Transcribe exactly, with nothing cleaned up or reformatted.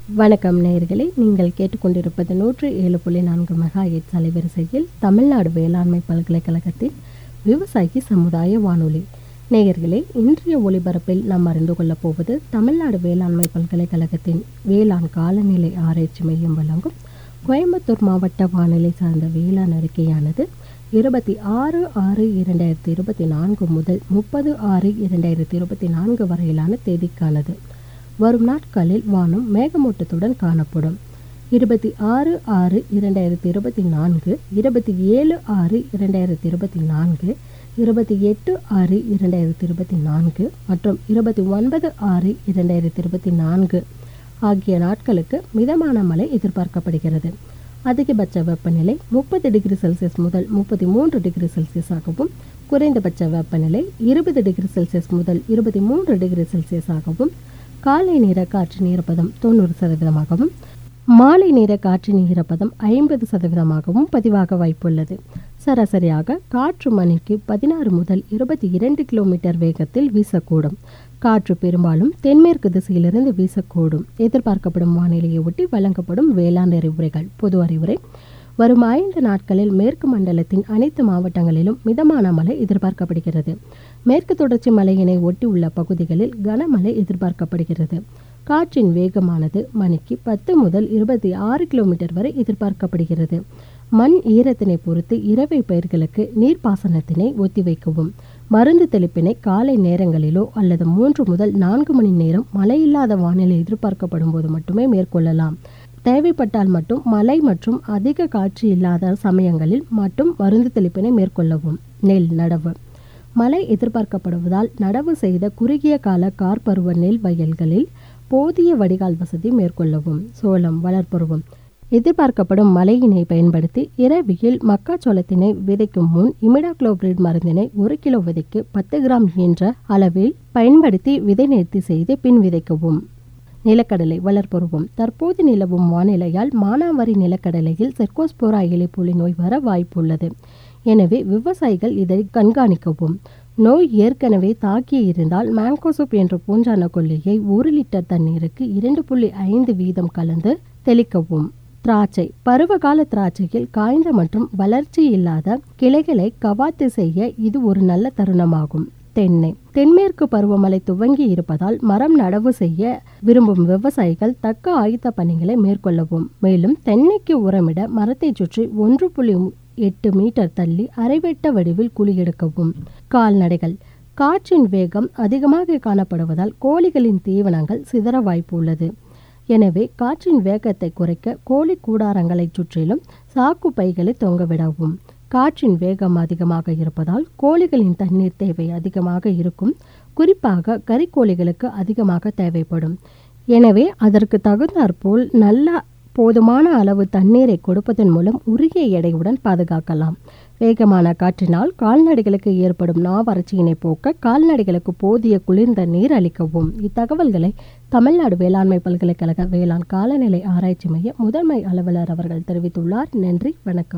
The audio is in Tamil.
வணக்கம் நேயர்களே, நீங்கள் கேட்டுக்கொண்டிருப்பது நூற்று ஏழு புள்ளி நான்கு மெகா எட்ஸ் அலைவரிசையில் தமிழ்நாடு வேளாண்மை பல்கலைக்கழகத்தின் விவசாயி சமுதாய வானொலி. நேயர்களே, இன்றைய ஒளிபரப்பில் நாம் அறிந்து கொள்ளப் போவது தமிழ்நாடு வேளாண்மை பல்கலைக்கழகத்தின் வேளாண் காலநிலை ஆராய்ச்சி மையம் வழங்கும் கோயம்புத்தூர் மாவட்ட வானிலை சார்ந்த வேளாண் அறிக்கையானது இருபத்தி ஆறு ஆறு இரண்டாயிரத்தி இருபத்தி நான்கு முதல் முப்பது ஆறு இரண்டாயிரத்தி இருபத்தி நான்கு வரையிலான தேதிக்கானது. வரும் நாட்களில் வானம் மேகமூட்டத்துடன் காணப்படும். இருபத்தி ஆறு ஆறு இரண்டாயிரத்தி இருபத்தி நான்கு, இருபத்தி ஏழு ஆறு இரண்டாயிரத்தி இருபத்தி நான்கு, இருபத்தி எட்டு ஆறு இரண்டாயிரத்தி இருபத்தி நான்கு மற்றும் இருபத்தி ஒன்பது ஆறு இரண்டாயிரத்தி இருபத்தி நான்கு ஆகிய நாட்களுக்கு மிதமான மழை எதிர்பார்க்கப்படுகிறது. அதிகபட்ச வெப்பநிலை முப்பது டிகிரி செல்சியஸ் முதல் முப்பத்தி மூன்று டிகிரி செல்சியஸ் ஆகவும், குறைந்தபட்ச வெப்பநிலை இருபது டிகிரி செல்சியஸ் முதல் இருபத்தி மூன்று டிகிரி செல்சியஸ் ஆகவும், காலை நேர காற்றின் ஈரப்பதம் தொண்ணூறு சதவீதமாகவும், மாலை நேர காற்றின் ஈரப்பதம் ஐம்பது சதவீதமாகவும் பதிவாக வாய்ப்புள்ளது. சராசரியாக காற்று மணிக்கு பதினாறு முதல் இருபத்தி இரண்டு கிலோமீட்டர் வேகத்தில் வீசக்கூடும். காற்று பெரும்பாலும் தென்மேற்கு திசையிலிருந்து வீசக்கூடும். எதிர்பார்க்கப்படும் வானிலையை ஒட்டி வழங்கப்படும் வேளாண் அறிவுரைகள். பொது அறிவுரை: வரும் ஐந்து நாட்களில் மேற்கு மண்டலத்தின் அனைத்து மாவட்டங்களிலும் மிதமான மழை எதிர்பார்க்கப்படுகிறது. மேற்கு தொடர்ச்சி மலையினை ஒட்டி உள்ள பகுதிகளில் கனமழை எதிர்பார்க்கப்படுகிறது. காற்றின் வேகமானது மணிக்கு பத்து முதல் இருபத்தி ஆறு கிலோமீட்டர் வரை எதிர்பார்க்கப்படுகிறது. மண் ஈரத்தினை பொறுத்து இரவை பயிர்களுக்கு நீர்ப்பாசனத்தினை ஒத்திவைக்கவும். மருந்து தெளிப்பினை காலை நேரங்களிலோ அல்லது மூன்று முதல் நான்கு மணி நேரம் மழையில்லாத வானிலை எதிர்பார்க்கப்படும் போது மட்டுமே மேற்கொள்ளலாம். தேவைப்பட்டால் மட்டும் மழை மற்றும் அதிக காற்று இல்லாத சமயங்களில் மட்டும் மருந்து தெளிப்பினை மேற்கொள்ளவும். நெல் நடவு. மழை எதிர்பார்க்கப்படுவதால் நடவு செய்த குறுகிய கால கார்பருவ நெல் வயல்களில் போதிய வடிகால் வசதி மேற்கொள்ளவும். சோளம் வளர்ப்பருவம். எதிர்பார்க்கப்படும் மழையினை பயன்படுத்தி இரவியில் மக்காச்சோளத்தினை விதைக்கும் முன் இமிடாக்ளோபிரிட் மருந்தினை ஒரு கிலோ விதைக்கு பத்து கிராம் என்ற அளவில் பயன்படுத்தி விதை நேர்த்தி செய்து பின் விதைக்கவும். நிலக்கடலை வளர்ப்பருவம். தற்போது நிலவும் வானிலையால் மானாவாரி நிலக்கடலையில் செர்கோஸ்போரா இலைப்புள்ளி நோய் வர வாய்ப்புள்ளது. எனவே விவசாயிகள் இதை கண்காணிக்கவும். நோய் ஏற்கனவே தாக்கி இருந்தால் மேங்கோசோப் என்ற பூஞ்சான கொல்லியை ஒரு லிட்டர் தண்ணீருக்கு இரண்டு புள்ளி ஐந்து வீதம் கலந்து தெளிக்கவும். திராட்சை. பருவகால திராட்சையில் காய்ந்த மற்றும் வளர்ச்சி இல்லாத கிளைகளை கவாத்து செய்ய இது ஒரு நல்ல தருணமாகும். தென்னை. தென்மேற்கு பருவமழை துவங்கி இருப்பதால் மரம் நடவு செய்ய விரும்பும் விவசாயிகள் தக்க ஆயத்த பணிகளை மேற்கொள்ளவும். மேலும் தென்னைக்கு உரமிட மரத்தை சுற்றி ஒன்று புள்ளி எட்டு மீட்டர் தள்ளி அரைவெட்ட வடிவில் குழி எடுக்கவும். கால்நடைகள். காற்றின் வேகம் அதிகமாக காணப்படுவதால் கோழிகளின் தீவனங்கள் சிதற வாய்ப்பு உள்ளது. எனவே காற்றின் வேகத்தை குறைக்க கோழி கூடாரங்களை சுற்றிலும் சாக்கு பைகளை தொங்கவிடவும். காற்றின் வேகம் அதிகமாக இருப்பதால் கோழிகளின் தண்ணீர் தேவை அதிகமாக இருக்கும். குறிப்பாக கறிக்கோழிகளுக்கு அதிகமாக தேவைப்படும். எனவே அதற்கு தகுந்தாற்போல் நல்ல போதுமான அளவு தண்ணீரை கொடுப்பதன் மூலம் உரிய எடையுடன் பாதுகாக்கலாம். வேகமான காற்றினால் கால்நடைகளுக்கு ஏற்படும் நாவறட்சியினை போக்க கால்நடைகளுக்கு போதிய குளிர்ந்த நீர் அளிக்கவும். இத்தகவல்களை தமிழ்நாடு வேளாண்மை பல்கலைக்கழக வேளாண் காலநிலை ஆராய்ச்சி மைய முதன்மை அலுவலர் அவர்கள் தெரிவித்துள்ளார். நன்றி, வணக்கம்.